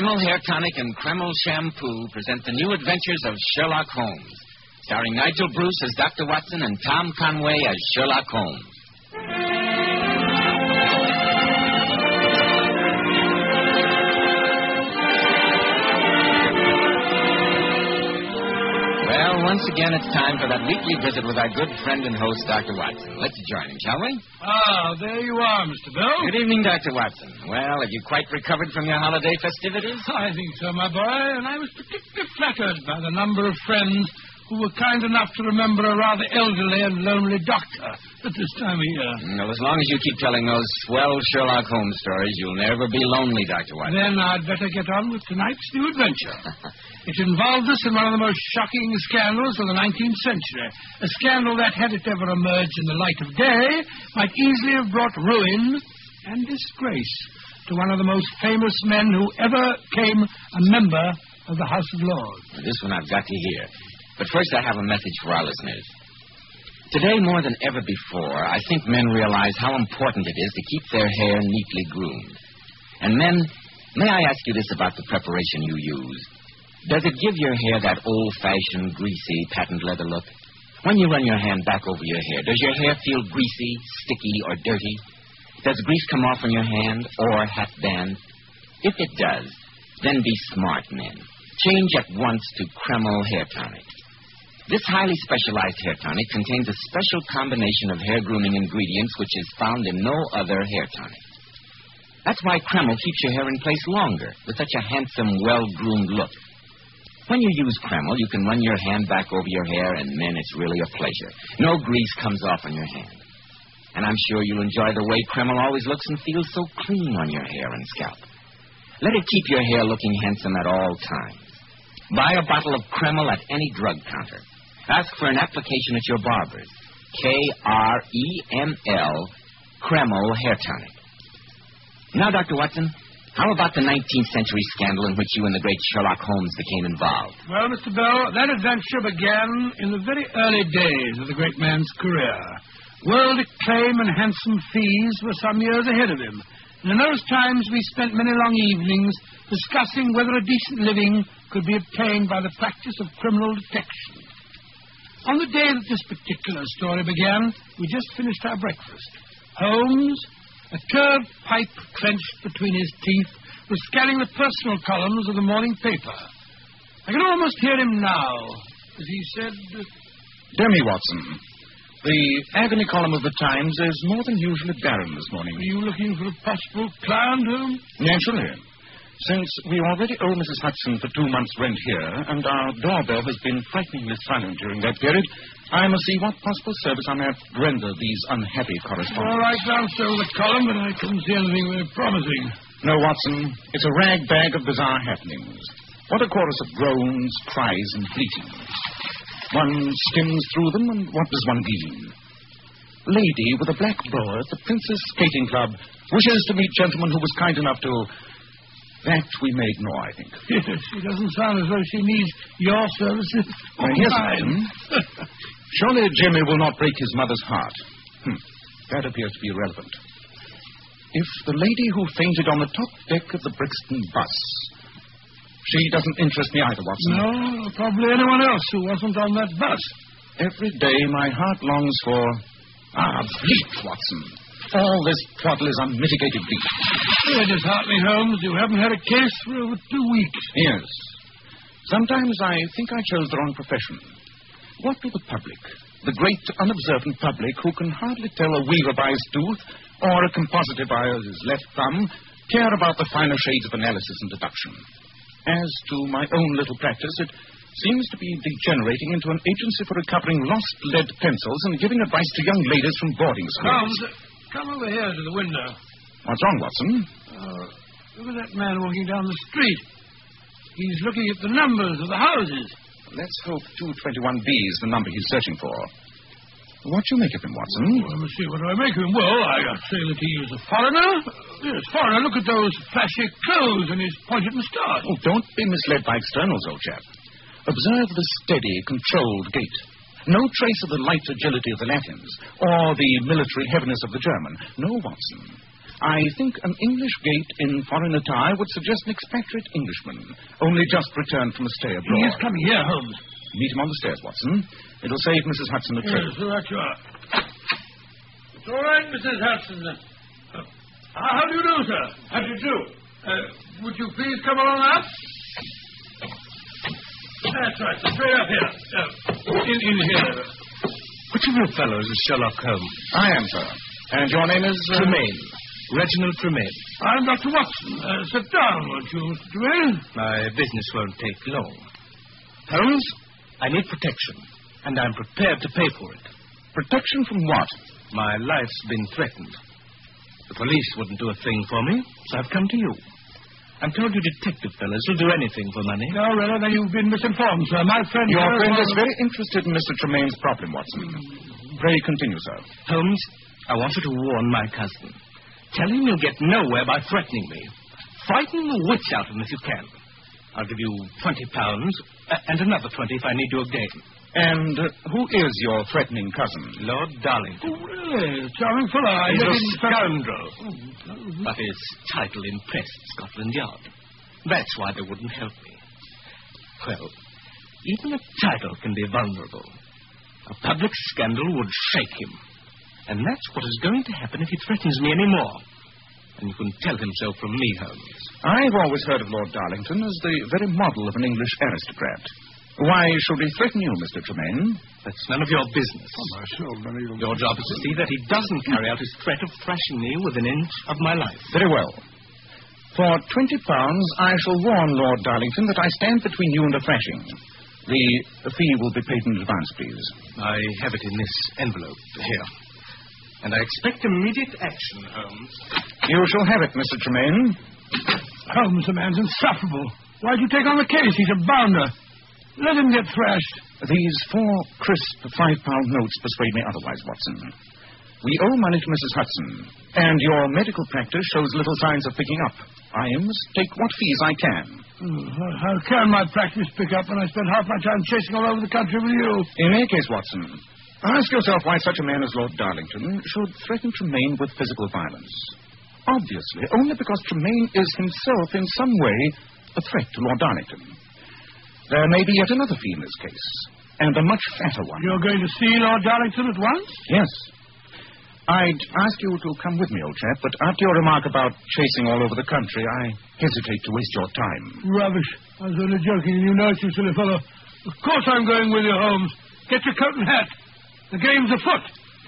Kreml Hair Tonic and Kreml Shampoo present the new adventures of Sherlock Holmes, starring Nigel Bruce as Dr. Watson and Tom Conway as Sherlock Holmes. Well, once again, it's time for that weekly visit with our good friend and host, Dr. Watson. Let's join him, shall we? There you are, Mr. Bell. Good evening, Dr. Watson. Well, have you quite recovered from your holiday festivities? I think so, my boy, and I was particularly flattered by the number of friends who were kind enough to remember a rather elderly and lonely doctor at this time of year. Well, as long as you keep telling those swell Sherlock Holmes stories, you'll never be lonely, Dr. Watson. Then I'd better get on with tonight's new adventure. It involved us in one of the most shocking scandals of the 19th century. A scandal that, had it ever emerged in the light of day, might easily have brought ruin and disgrace to one of the most famous men who ever came a member of the House of Lords. Well, this one I've got to hear. But first, I have a message for our listeners. Today, more than ever before, I think men realize how important it is to keep their hair neatly groomed. And men, may I ask you this about the preparation you use? Does it give your hair that old-fashioned, greasy, patent leather look? When you run your hand back over your hair, does your hair feel greasy, sticky, or dirty? Does grease come off on your hand or hat band? If it does, then be smart, men. Change at once to Kreml Hair Tonic. This highly specialized hair tonic contains a special combination of hair grooming ingredients which is found in no other hair tonic. That's why Kreml keeps your hair in place longer with such a handsome, well-groomed look. When you use Kreml, you can run your hand back over your hair, and, men, it's really a pleasure. No grease comes off on your hand. And I'm sure you'll enjoy the way Kreml always looks and feels so clean on your hair and scalp. Let it keep your hair looking handsome at all times. Buy a bottle of Kreml at any drug counter. Ask for an application at your barber's. Kreml, Kreml Hair Tonic. Now, Dr. Watson, how about the 19th century scandal in which you and the great Sherlock Holmes became involved? Well, Mr. Bell, that adventure began in the very early days of the great man's career. World acclaim and handsome fees were some years ahead of him. And in those times, we spent many long evenings discussing whether a decent living could be obtained by the practice of criminal detection. On the day that this particular story began, we just finished our breakfast. Holmes, a curved pipe clenched between his teeth, was scanning the personal columns of the morning paper. I can almost hear him now, as he said... Dear me, Watson, the agony column of the Times is more than usually barren this morning. Are you looking for a possible client, Holmes? Naturally. Since we already owe Mrs. Hudson for 2 months' rent here, and our doorbell has been frighteningly silent during that period, I must see what possible service I may render these unhappy correspondents. All right, glanced over the column, but I couldn't see anything very promising. No, Watson, it's a rag bag of bizarre happenings. What a chorus of groans, cries, and bleatings. One skims through them, and what does one glean? Lady with a black boa at the Princess Skating Club wishes to meet gentleman who was kind enough to... That we may ignore, I think. Yes, she doesn't sound as though she needs your services. Yes, madam. Surely Jimmy will not break his mother's heart. That appears to be irrelevant. If the lady who fainted on the top deck of the Brixton bus... She doesn't interest me either, Watson. No, probably anyone else who wasn't on that bus. Every day my heart longs for... bleat, Watson. All this twaddle is unmitigated bleat. Oh, it is heartening, Holmes. You haven't had a case for over 2 weeks. Yes. Sometimes I think I chose the wrong profession. What do the public, the great unobservant public who can hardly tell a weaver by his tooth or a compositor by his left thumb, care about the finer shades of analysis and deduction? As to my own little practice, it seems to be degenerating into an agency for recovering lost lead pencils and giving advice to young ladies from boarding schools. Holmes, come over here to the window. What's wrong, Watson? Look at that man walking down the street. He's looking at the numbers of the houses. Let's hope 221B is the number he's searching for. What do you make of him, Watson? Let me see. What do I make of him? Well, I say that he is a foreigner. Yes, foreigner. Look at those flashy clothes and his pointed moustache. Oh, don't be misled by externals, old chap. Observe the steady, controlled gait. No trace of the light agility of the Latins or the military heaviness of the German. No, Watson. I think an English gate in foreign attire would suggest an expatriate Englishman, only just returned from a stay abroad. He is coming here, Holmes. Meet him on the stairs, Watson. It'll save Mrs. Hudson a trip. Yes, so that you are. It's all right, Mrs. Hudson. How do you do, sir? How do you do? Would you please come along up? That's right, straight up here. In here. Which of you fellows is Sherlock Holmes? I am, sir. And your name is... Tremaine. Reginald Tremaine. I'm Dr. Watson. Sit down, won't you, Mr. Tremaine? My business won't take long. Holmes, I need protection, and I'm prepared to pay for it. Protection from what? My life's been threatened. The police wouldn't do a thing for me, so I've come to you. I'm told you detective fellows will do anything for money. No, rather than you've been misinformed, sir. My friend... Your friend is very interested in Mr. Tremaine's problem, Watson. Pray continue, sir. Holmes, I want you to warn my cousin. Tell him you'll get nowhere by threatening me. Frighten the wits out of him if you can. I'll give you £20, and another 20 if I need you again. And who is your threatening cousin? Lord Darlington. Oh, really? Charming fellow. He's a scoundrel. But his title impressed Scotland Yard. That's why they wouldn't help me. Well, even a title can be vulnerable. A public scandal would shake him. And that's what is going to happen if he threatens me anymore. And you can tell him so from me, Holmes. I've always heard of Lord Darlington as the very model of an English aristocrat. Why should he threaten you, Mr. Tremaine? That's none of your business. Oh, Your job is to see that he doesn't carry out his threat of thrashing me within an inch of my life. Very well. For £20, I shall warn Lord Darlington that I stand between you and a thrashing. The fee will be paid in advance, please. I have it in this envelope here. And I expect immediate action, Holmes. You shall have it, Mr. Tremaine. Holmes, the man's insufferable. Why'd you take on the case? He's a bounder. Let him get thrashed. These 4 crisp £5 notes persuade me otherwise, Watson. We owe money to Mrs. Hudson, and your medical practice shows little signs of picking up. I must take what fees I can. How can my practice pick up when I spend half my time chasing all over the country with you? In any case, Watson, ask yourself why such a man as Lord Darlington should threaten Tremaine with physical violence. Obviously, only because Tremaine is himself in some way a threat to Lord Darlington. There may be yet another fee in this case, and a much fatter one. You're going to see Lord Darlington at once? Yes. I'd ask you to come with me, old chap, but after your remark about chasing all over the country, I hesitate to waste your time. Rubbish. I was only joking, and you know it, you silly fellow. Of course I'm going with you, Holmes. Get your coat and hat. The game's afoot.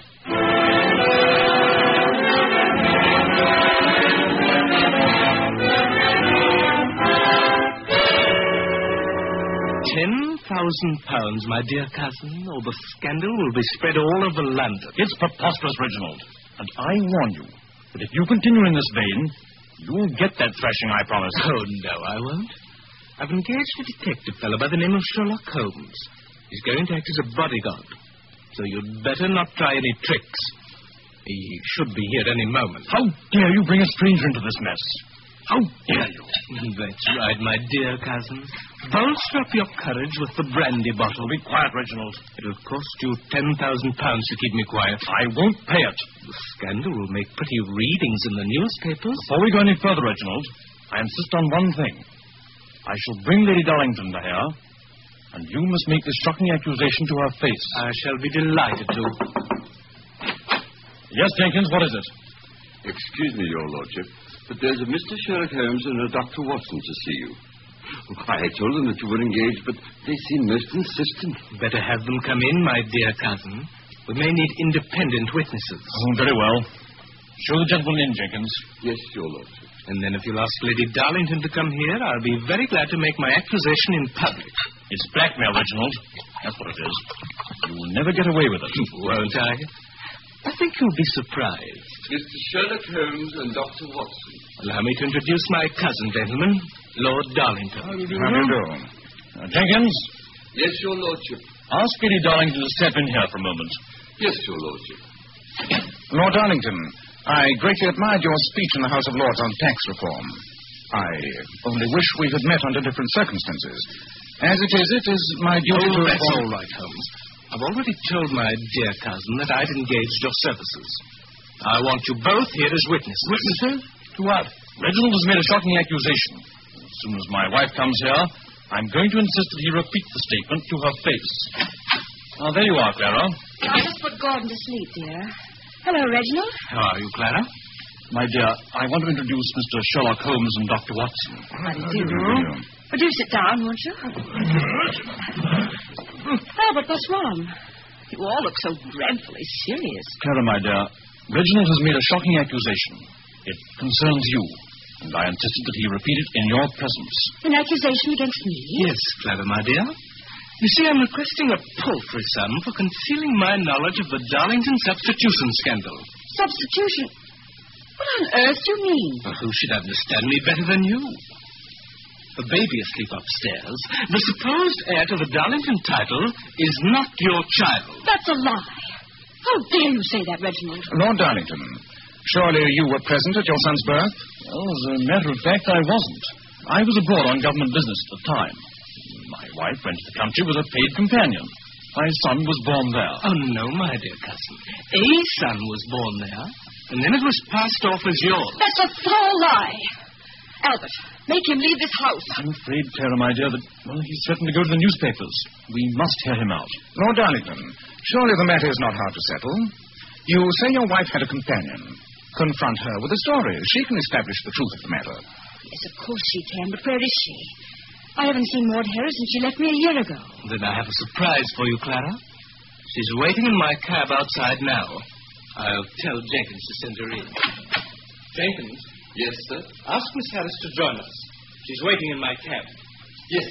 £10,000, my dear cousin, or the scandal will be spread all over London. It's preposterous, Reginald. And I warn you that if you continue in this vein, you'll get that thrashing, I promise. Oh, no, I won't. I've engaged a detective fellow by the name of Sherlock Holmes. He's going to act as a bodyguard. So you'd better not try any tricks. He should be here any moment. How dare you bring a stranger into this mess? How dare you? That's right, my dear cousin. Bolster up your courage with the brandy bottle. Be quiet, Reginald. It'll cost you £10,000 to keep me quiet. I won't pay it. The scandal will make pretty readings in the newspapers. Before we go any further, Reginald, I insist on one thing. I shall bring Lady Darlington to here, and you must make this shocking accusation to her face. I shall be delighted to. Yes, Jenkins, what is it? Excuse me, Your Lordship, but there's a Mr. Sherlock Holmes and a Dr. Watson to see you. I told them that you were engaged, but they seem most insistent. Better have them come in, my dear cousin. We may need independent witnesses. Oh, very well. Show the gentleman in, Jenkins. Yes, Your Lordship. And then if you'll ask Lady Darlington to come here, I'll be very glad to make my accusation in public. It's blackmail, Reginald. That's what it is. You'll never get away with it. Won't I? I think you'll be surprised. Mr. Sherlock Holmes and Dr. Watson. Allow me to introduce my cousin, gentlemen, Lord Darlington. How do you do? Jenkins? Yes, Your Lordship. Ask Lady Darlington to step in here for a moment. Yes, Your Lordship. Lord Darlington, I greatly admired your speech in the House of Lords on tax reform. I only wish we had met under different circumstances. As it is my duty to... That's all right, Holmes. I've already told my dear cousin that I'd engaged your services. I want you both here as witnesses. Witnesses? To what? Reginald has made a shocking accusation. As soon as my wife comes here, I'm going to insist that he repeat the statement to her face. Now, there you are, Clara. I just put Gordon to sleep, dear. Hello, Reginald. How are you, Clara? My dear, I want to introduce Mr. Sherlock Holmes and Dr. Watson. How do you do? But do sit down, won't you? Albert, what's wrong? You all look so dreadfully serious. Clara, my dear, Reginald has made a shocking accusation. It concerns you, and I insisted that he repeat it in your presence. An accusation against me? Yes, Clara, my dear. You see, I'm requesting a paltry sum for concealing my knowledge of the Darlington substitution scandal. Substitution? What on earth do you mean? Well, who should understand me better than you? The baby asleep upstairs, the supposed heir to the Darlington title, is not your child. That's a lie. How dare you say that, Reginald? Lord Darlington, surely you were present at your son's birth? Well, as a matter of fact, I wasn't. I was abroad on government business at the time. My wife went to the country with a paid companion. My son was born there. Oh, no, my dear cousin. A son was born there, and then it was passed off as yours. That's a foul lie. Albert, make him leave this house. I'm afraid, Clara, my dear, that, well, he's threatened to go to the newspapers. We must hear him out. Lord Darlington, surely the matter is not hard to settle. You say your wife had a companion. Confront her with the story. She can establish the truth of the matter. Yes, of course she can, but where is she? I haven't seen Maud Harris since she left me a year ago. Then I have a surprise for you, Clara. She's waiting in my cab outside now. I'll tell Jenkins to send her in. Jenkins? Yes, sir? Ask Miss Harris to join us. She's waiting in my cab. Yes,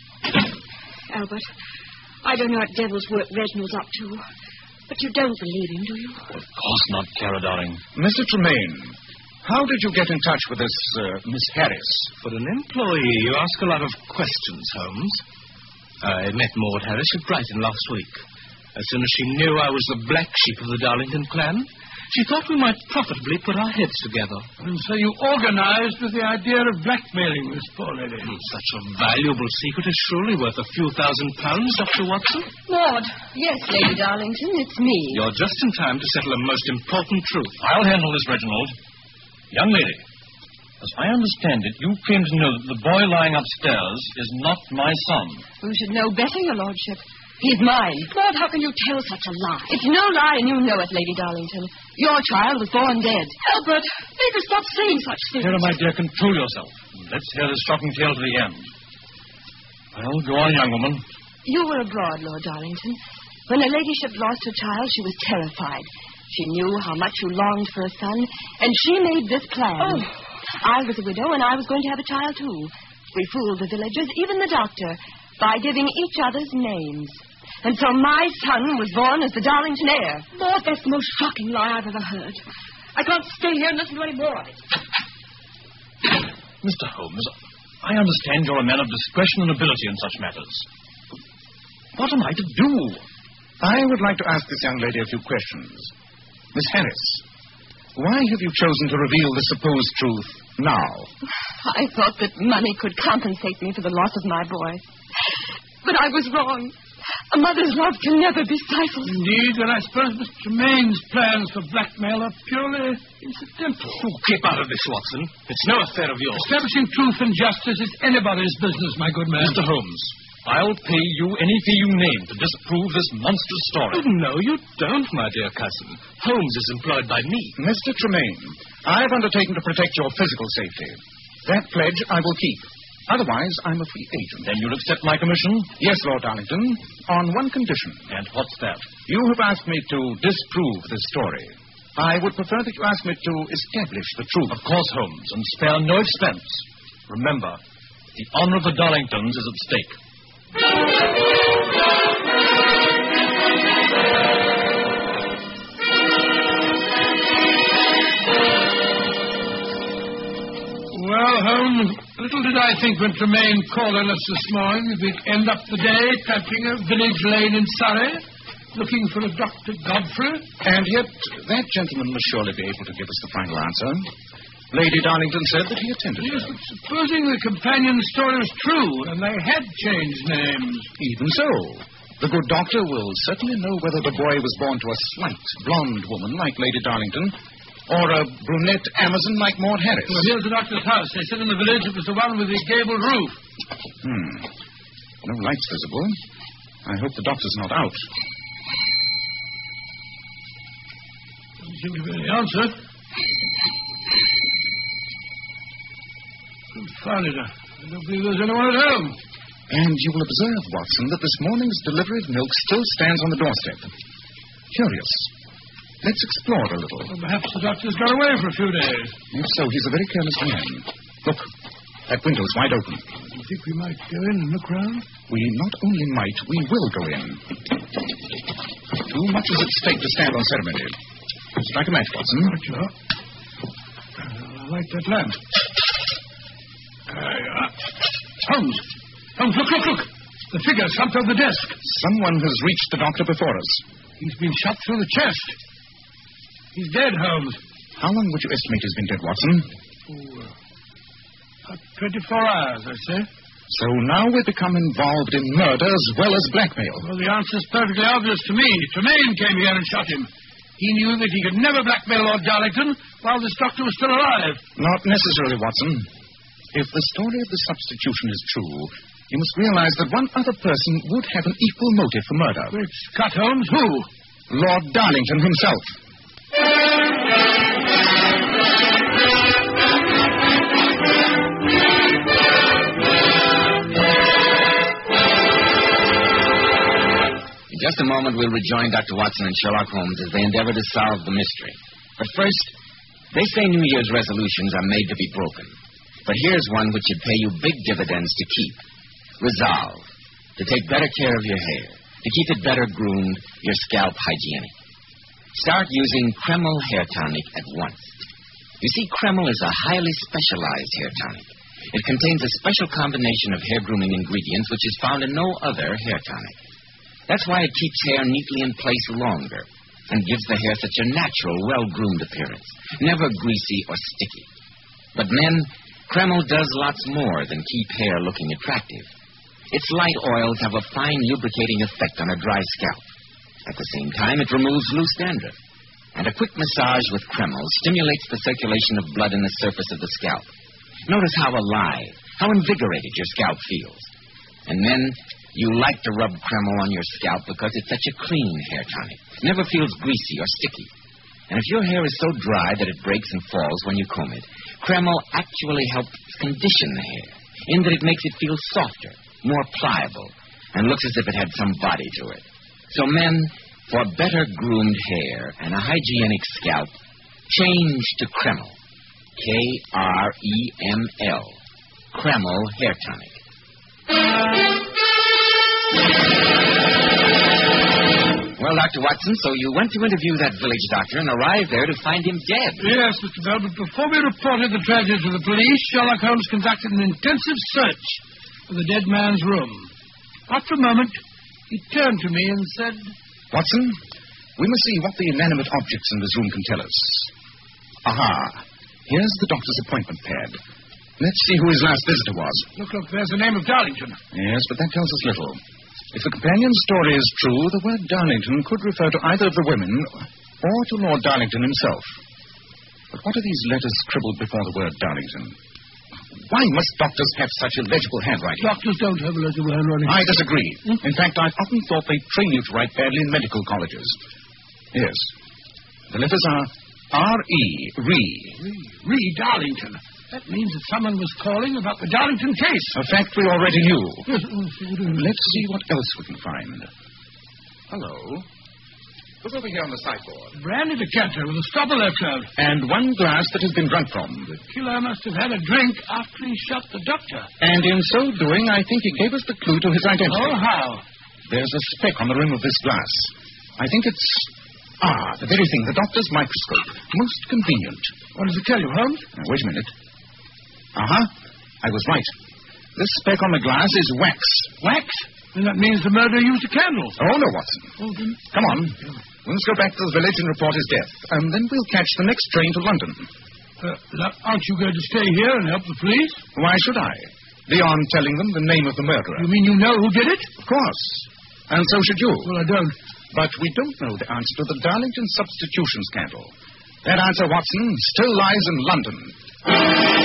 sir. Albert, I don't know what devil's work Reginald's up to, but you don't believe him, do you? Of course not, Clara, darling. Mr. Tremaine, how did you get in touch with this Miss Harris? For an employee, you ask a lot of questions, Holmes. I met Maud Harris at Brighton last week. As soon as she knew I was the black sheep of the Darlington clan, she thought we might profitably put our heads together. And so you organized with the idea of blackmailing this poor lady. Such a valuable secret is surely worth a few £1,000, Dr. Watson. Maud. Yes, Lady Darlington, it's me. You're just in time to settle a most important truth. I'll handle this, Reginald. Young lady, as I understand it, you claim to know that the boy lying upstairs is not my son. You should know better, Your Lordship. He's mine. Maud, how can you tell such a lie? It's no lie, and you know it, Lady Darlington. Your child was born dead. Albert, make her stop saying such things. Clara, my dear, control yourself. Let's hear this shocking tale to the end. Well, go on, young woman. You were abroad, Lord Darlington. When her ladyship lost her child, she was terrified. She knew how much you longed for a son, and she made this plan. Oh. I was a widow, and I was going to have a child, too. We fooled the villagers, even the doctor, by giving each other's names. And so my son was born as the Darlington heir. Maud, that's the most shocking lie I've ever heard. I can't stay here and listen to any more of it. Mr. Holmes, I understand you're a man of discretion and ability in such matters. What am I to do? I would like to ask this young lady a few questions. Miss Harris, why have you chosen to reveal the supposed truth now? I thought that money could compensate me for the loss of my boy. But I was wrong. A mother's love can never be stifled. Indeed, and I suppose Mr. Tremaine's plans for blackmail are purely incidental. Oh, keep out of this, Watson. It's no affair of yours. Establishing truth and justice is anybody's business, my good man. Mr. Holmes, I'll pay you any fee you name to disprove this monstrous story. Oh, no, you don't, my dear cousin. Holmes is employed by me. Mr. Tremaine, I've undertaken to protect your physical safety. That pledge I will keep. Otherwise, I'm a free agent. Then you'll accept my commission? Yes, Lord Darlington, on one condition. And what's that? You have asked me to disprove this story. I would prefer that you ask me to establish the truth. Of course, Holmes, and spare no expense. Remember, the honor of the Darlingtons is at stake. Well, Holmes, little did I think when Tremaine called on us this morning that we'd end up the day tramping a village lane in Surrey, looking for a Dr. Godfrey. And yet, that gentleman must surely be able to give us the final answer. Lady Darlington said that he attended Yes, her. but supposing the companion's story was true, and they had changed names. Even so, the good doctor will certainly know whether the boy was born to a slight, blonde woman like Lady Darlington, Or a brunette Amazon like Maud Harris. Well, here's the doctor's house. They said in the village it was the one with the gabled roof. No lights visible. I hope the doctor's not out. Doesn't seem to be any answer. Confounded. I don't believe there's anyone at home. And you will observe, Watson, that this morning's delivery of milk still stands on the doorstep. Curious. Let's explore it a little. Well, perhaps the doctor's got away for a few days. If so, he's a very careless man. Look, that window's wide open. You think we might go in and look round? We not only might, we will go in. Too much is at stake to stand on ceremony. Strike a match, Watson. Right, you are. I'll light that lamp. There you are. Holmes! Holmes, look! The figure slumped over the desk. Someone has reached the doctor before us. He's been shot through the chest. He's dead, Holmes. How long would you estimate he's been dead, Watson? About 24 hours, I say. So now we become involved in murder as well as blackmail. Well, the answer's perfectly obvious to me. Tremaine came here and shot him. He knew that he could never blackmail Lord Darlington while this doctor was still alive. Not necessarily, Watson. If the story of the substitution is true, you must realize that one other person would have an equal motive for murder. Great Scott, Holmes, who? Lord Darlington himself. In just a moment, we'll rejoin Dr. Watson and Sherlock Holmes as they endeavor to solve the mystery. But first, they say New Year's resolutions are made to be broken. But here's one which should pay you big dividends to keep. Resolve to take better care of your hair, to keep it better groomed, your scalp hygienic. Start using Kreml Hair Tonic at once. You see, Kreml is a highly specialized hair tonic. It contains a special combination of hair grooming ingredients which is found in no other hair tonic. That's why it keeps hair neatly in place longer and gives the hair such a natural, well-groomed appearance, never greasy or sticky. But men, Kreml does lots more than keep hair looking attractive. Its light oils have a fine lubricating effect on a dry scalp. At the same time, it removes loose dandruff. And a quick massage with Kreml stimulates the circulation of blood in the surface of the scalp. Notice how alive, how invigorated your scalp feels. And then, you like to rub Kreml on your scalp because it's such a clean hair tonic. It never feels greasy or sticky. And if your hair is so dry that it breaks and falls when you comb it, Kreml actually helps condition the hair, in that it makes it feel softer, more pliable, and looks as if it had some body to it. So men, for better groomed hair and a hygienic scalp, change to Kreml. Kreml. Kreml Hair Tonic. Well, Dr. Watson, so you went to interview that village doctor and arrived there to find him dead. Yes, Mr. Bell, but before we reported the tragedy to the police, Sherlock Holmes conducted an intensive search for the dead man's room. After a moment, he turned to me and said, Watson, we must see what the inanimate objects in this room can tell us. Aha. Here's the doctor's appointment pad. Let's see who his last visitor was. Look, there's the name of Darlington. Yes, but that tells us little. If the companion's story is true, the word Darlington could refer to either of the women or to Lord Darlington himself. But what are these letters scribbled before the word Darlington? Why must doctors have such illegible handwriting? Doctors don't have illegible handwriting. I disagree. In fact, I've often thought they train you to write badly in medical colleges. Yes. The letters are R-E, Ree Darlington. That means that someone was calling about the Darlington case. A fact we already knew. Yes. Let's see what else we can find. Hello. Look over here on the sideboard. Brandy decanter with a stopper there, Cloud. And one glass that has been drunk from. The killer must have had a drink after he shot the doctor. And in so doing, I think he gave us the clue to his identity. Oh, how? There's a speck on the rim of this glass. I think it's... the very thing, the doctor's microscope. Most convenient. What does it tell you, Holmes? Now, wait a minute. I was right. This speck on the glass is wax. Wax? Then that means the murderer used a candle. Oh, no, Watson. Oh, then... Come on. We must go back to the village and report his death. And then we'll catch the next train to London. Aren't you going to stay here and help the police? Why should I? Beyond telling them the name of the murderer. You mean you know who did it? Of course. And so should you. Well, I don't. But we don't know the answer to the Darlington substitution scandal. That answer, Watson, still lies in London.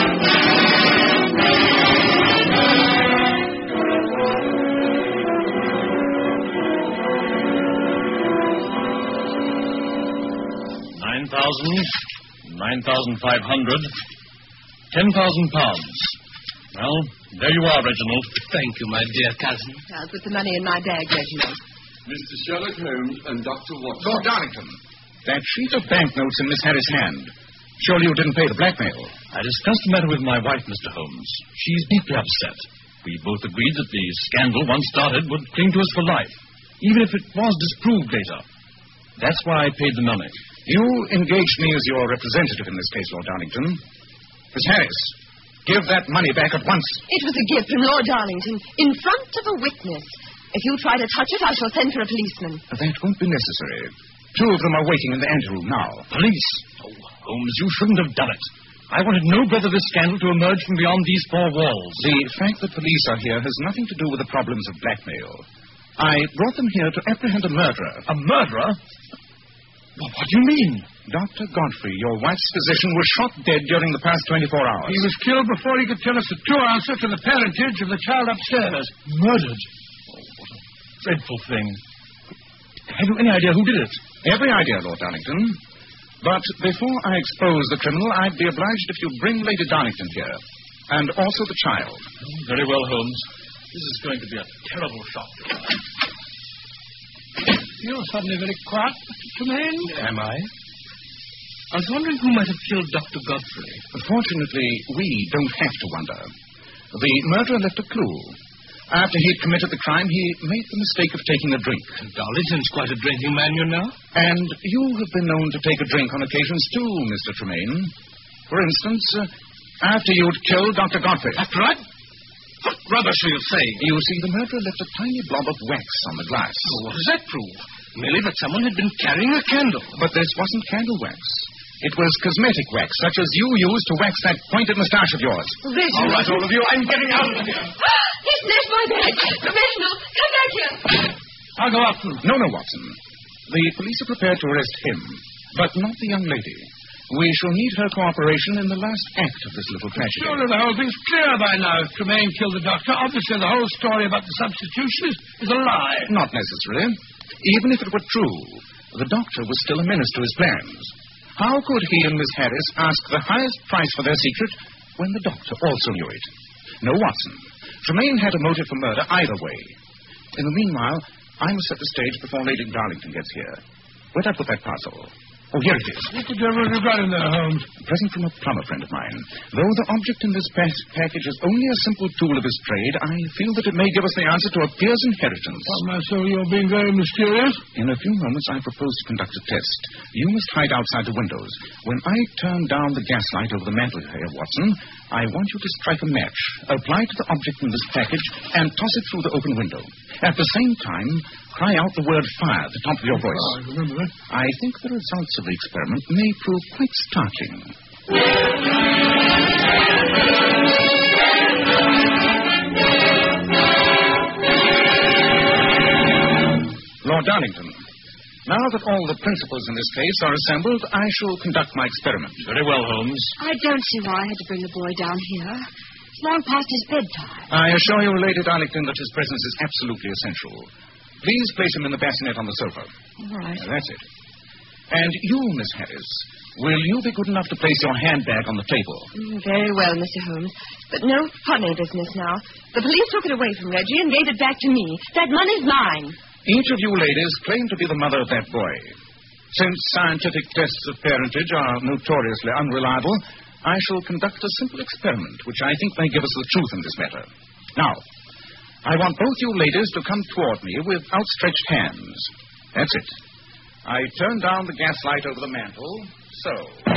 £9,500, £10,000. Well, there you are, Reginald. Thank you, my dear cousin. I'll put the money in my bag, Reginald. Mr. Sherlock Holmes and Dr. Watson. Lord Darlington, that sheet of banknotes in Miss Harris' hand. Surely you didn't pay the blackmail. I discussed the matter with my wife, Mr. Holmes. She's deeply upset. We both agreed that the scandal, once started, would cling to us for life, even if it was disproved later. That's why I paid the money. You engaged me as your representative in this case, Lord Darlington. Miss Harris, give that money back at once. It was a gift from Lord Darlington in front of a witness. If you try to touch it, I shall send for a policeman. That won't be necessary. Two of them are waiting in the anteroom now. Police? Oh, Holmes, you shouldn't have done it. I wanted no breath of this scandal to emerge from beyond these four walls. The fact that police are here has nothing to do with the problems of blackmail. I brought them here to apprehend a murderer. A murderer? What do you mean? Dr. Godfrey, your wife's physician, was shot dead during the past 24 hours. He was killed before he could tell us the true answer to the parentage of the child upstairs. Murdered? Oh, what a dreadful thing. Have you any idea who did it? Every idea, Lord Darlington. But before I expose the criminal, I'd be obliged if you bring Lady Darlington here. And also the child. Very well, Holmes. This is going to be a terrible shock. You're suddenly very quiet, Mr. Tremaine. Am I? I was wondering who might have killed Dr. Godfrey. Fortunately, we don't have to wonder. The murderer left a clue. After he'd committed the crime, he made the mistake of taking a drink. Darlington's quite a drinking man, you know. And you have been known to take a drink on occasions too, Mr. Tremaine. For instance, after you'd killed Dr. Godfrey. That's right. What rubbish are you saying? You see, the murderer left a tiny blob of wax on the glass. Oh, what does that prove? Merely that someone had been carrying a candle. But this wasn't candle wax. It was cosmetic wax, such as you use to wax that pointed mustache of yours. Reginald. All right, all of you, I'm getting out of here. He snatched my bag. Reginald, come back here. I'll go after him. No, Watson. The police are prepared to arrest him, but not the young lady. We shall need her cooperation in the last act of this little tragedy. Surely the whole thing's clear by now. If Tremaine killed the doctor, obviously the whole story about the substitution is a lie. Not necessarily. Even if it were true, the doctor was still a menace to his plans. How could he and Miss Harris ask the highest price for their secret when the doctor also knew it? No, Watson. Tremaine had a motive for murder either way. In the meanwhile, I must set the stage before Lady Darlington gets here. Where'd I put that parcel? Oh, here it is. What the devil have you got in there, Holmes? A present from a plumber friend of mine. Though the object in this package is only a simple tool of his trade, I feel that it may give us the answer to a peer's inheritance. Oh, my soul, you're being very mysterious. In a few moments, I propose to conduct a test. You must hide outside the windows. When I turn down the gaslight over the mantel here, Watson, I want you to strike a match, apply to the object in this package, and toss it through the open window. At the same time, cry out the word fire at the top of your voice. Oh, I remember that. I think the results of the experiment may prove quite startling. Lord Darlington, now that all the principals in this case are assembled, I shall conduct my experiment. Very well, Holmes. I don't see why I had to bring the boy down here. It's long past his bedtime. I assure you, Lady Darlington, that his presence is absolutely essential. Please place him in the bassinet on the sofa. All right. That's it. And you, Miss Harris, will you be good enough to place your handbag on the table? Very well, Mr. Holmes. But no funny business now. The police took it away from Reggie and gave it back to me. That money's mine. Each of you ladies claim to be the mother of that boy. Since scientific tests of parentage are notoriously unreliable, I shall conduct a simple experiment, which I think may give us the truth in this matter. Now, I want both you ladies to come toward me with outstretched hands. That's it. I turn down the gaslight over the mantel, so.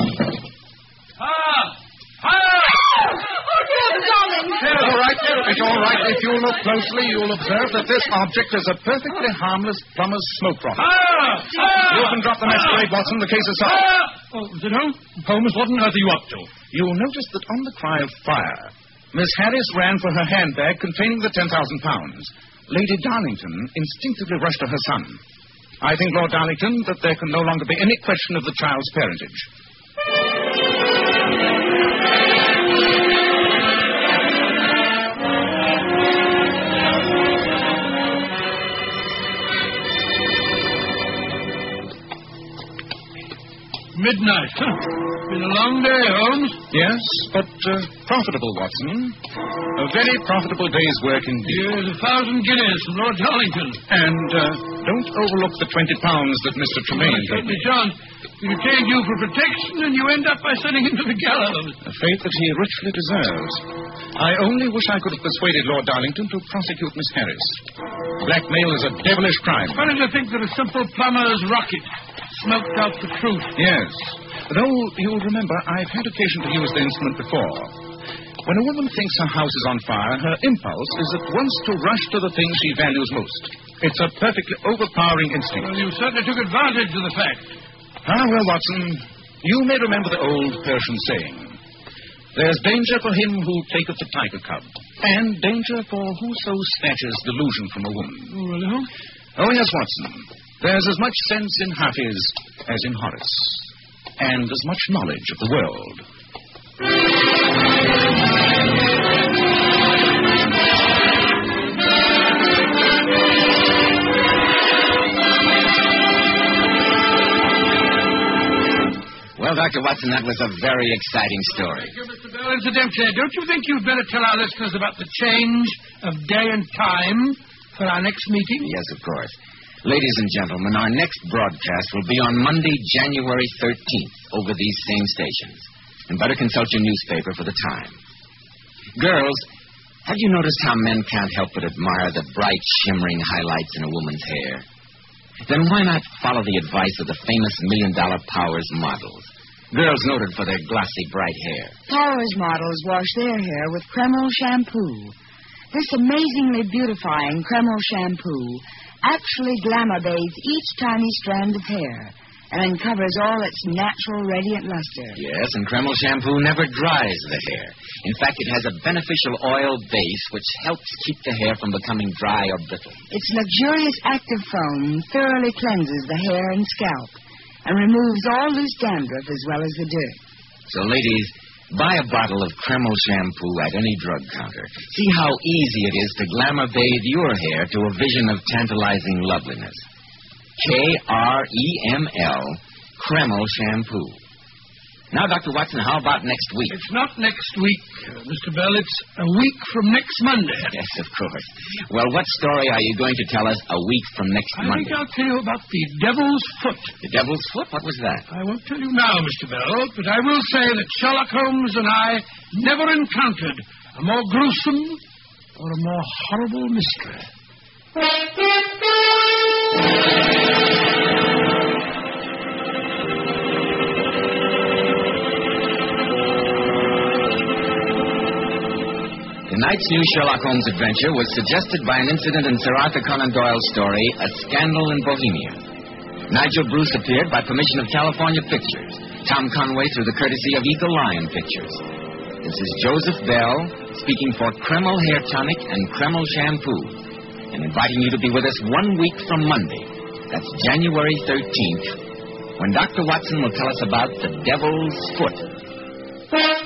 It's all right. It's all right. If you look closely, you'll observe that this object is a perfectly harmless plumber's smoke rocket. You can drop the masquerade, Watson. The case is solved. Oh, is it Holmes? Holmes, what on earth are you up to? You'll notice that on the cry of fire, Miss Harris ran for her handbag containing the £10,000. Lady Darlington instinctively rushed to her son. I think, Lord Darlington, that there can no longer be any question of the child's parentage. Midnight, huh? Been a long day, Holmes. Yes, but profitable, Watson. A very profitable day's work indeed. Here's 1,000 guineas from Lord Darlington. And don't overlook the 20 pounds that Mr. Tremaine gave me. John, he retained you for protection, and you end up by sending him to the gallows. A fate that he richly deserves. I only wish I could have persuaded Lord Darlington to prosecute Miss Harris. Blackmail is a devilish crime. Funny to think that a simple plumber's rocket smoked out the truth. Yes. Though, you'll remember, I've had occasion to use the instrument before. When a woman thinks her house is on fire, her impulse is at once to rush to the thing she values most. It's a perfectly overpowering instinct. Well, you certainly took advantage of the fact. Ah, well, Watson, you may remember the old Persian saying, there's danger for him who taketh the tiger cub, and danger for whoso snatches delusion from a woman. Oh, really, Holmes? Oh, yes, Watson. There's as much sense in Hafiz as in Horace, and as much knowledge of the world. Well, Dr. Watson, that was a very exciting story. Thank you, Mr. Bell. Incidentally, don't you think you'd better tell our listeners about the change of day and time for our next meeting? Yes, of course. Ladies and gentlemen, our next broadcast will be on Monday, January 13th, over these same stations. And better consult your newspaper for the time. Girls, have you noticed how men can't help but admire the bright, shimmering highlights in a woman's hair? Then why not follow the advice of the famous $1 Million Powers models? Girls noted for their glossy, bright hair. Powers models wash their hair with Kreml shampoo. This amazingly beautifying Kreml shampoo actually glamour bathes each tiny strand of hair and uncovers all its natural radiant luster. Yes, and Kreml shampoo never dries the hair. In fact, it has a beneficial oil base which helps keep the hair from becoming dry or brittle. Its luxurious active foam thoroughly cleanses the hair and scalp and removes all loose dandruff as well as the dirt. So, ladies, buy a bottle of Kreml shampoo at any drug counter. See how easy it is to glamour bathe your hair to a vision of tantalizing loveliness. Kreml, Kreml shampoo. Now, Dr. Watson, how about next week? It's not next week, Mr. Bell. It's a week from next Monday. Yes, of course. Well, what story are you going to tell us a week from next Monday? I think I'll tell you about the Devil's Foot. The Devil's Foot? What was that? I won't tell you now, Mr. Bell, but I will say that Sherlock Holmes and I never encountered a more gruesome or a more horrible mystery. Tonight's new Sherlock Holmes adventure was suggested by an incident in Sir Arthur Conan Doyle's story, A Scandal in Bohemia. Nigel Bruce appeared by permission of California Pictures, Tom Conway through the courtesy of Eagle Lion Pictures. This is Joseph Bell speaking for Kreml Hair Tonic and Kreml Shampoo and inviting you to be with us 1 week from Monday. That's January 13th, when Dr. Watson will tell us about the Devil's Foot.